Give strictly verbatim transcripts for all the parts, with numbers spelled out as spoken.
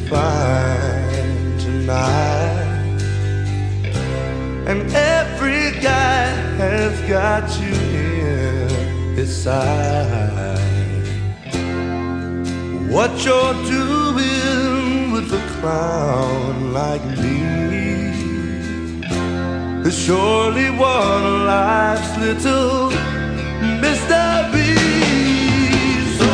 find tonight. And every guy has got you in his sight. What you're doing with a clown like me is surely one of life's little mysteries. So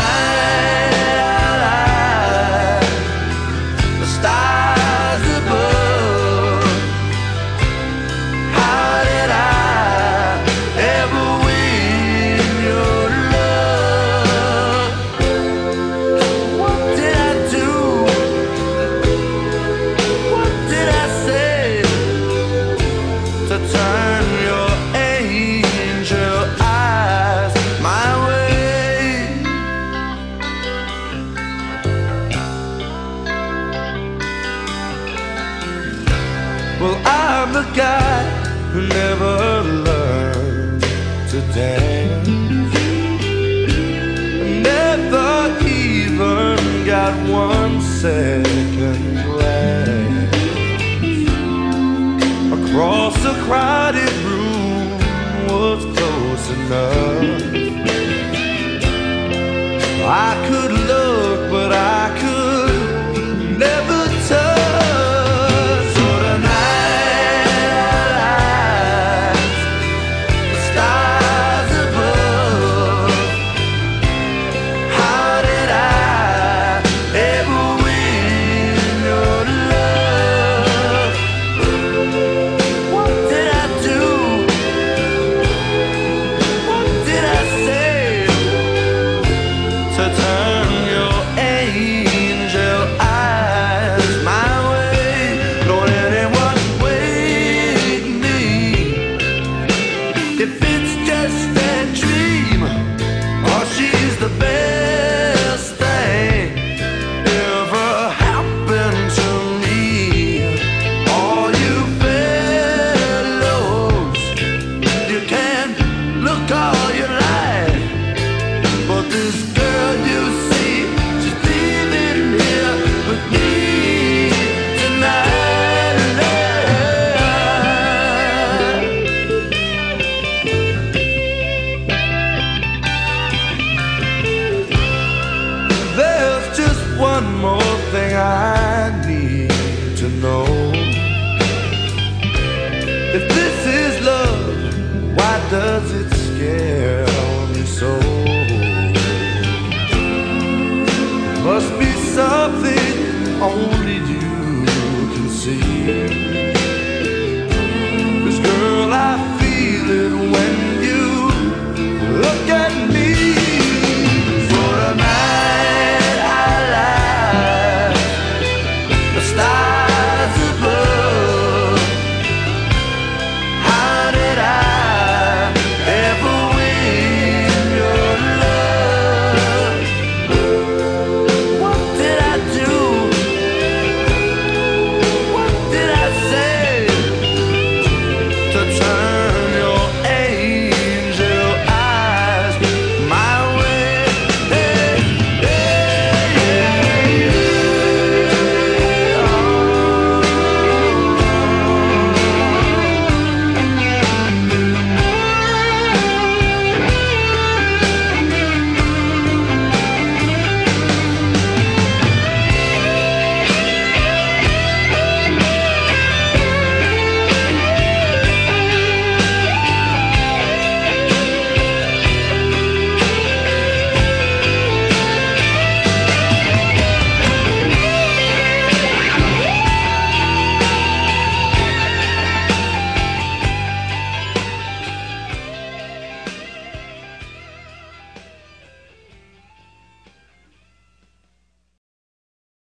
tonight, the stars above, how did I ever win your love? What did I do? What did I say to turn your angel eyes my way? Well, I'm the guy who never learned to dance, never even got one second glance across a crowded room was close enough. I could look, but I could never touch. So tonight, the stars above, how did I ever win your love? What did I do? What did I say to turn your angel eyes my way? Don't anyone wake me if it's just a dream, or she's the best thing ever happened to me. All you fellows, you can look all you like, but this girl you see, she's leaving here with me tonight. There's just one more thing I need to know. If this is love, why does it